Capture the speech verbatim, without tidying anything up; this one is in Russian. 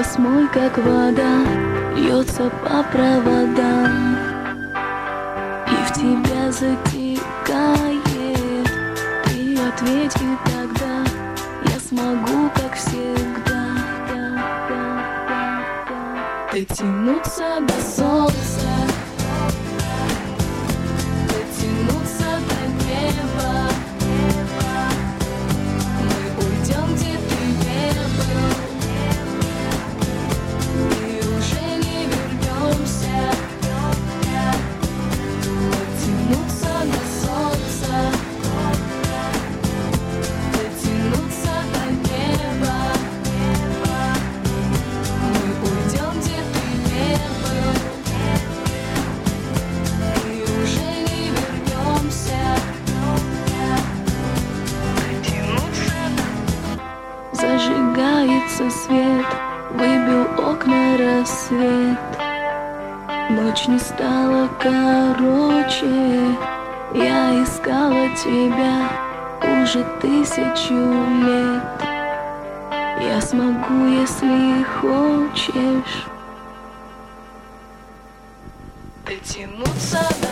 восьмой, как вода, льется по проводам, и в тебя затекает. И ответь, и тогда я смогу, как всегда, дотянуться до солнца, дотянуться до неба. Мы уйдем, где ты не был, и уже не вернемся. Дотянуться до солнца, дотянуться до неба. Мы уйдем, где ты не был, и уже не вернемся. Зажигается свет, выбил окна рассвет. Ночь не стала короче, я искала тебя уже тысячу лет. Я смогу, если хочешь, дотянуться до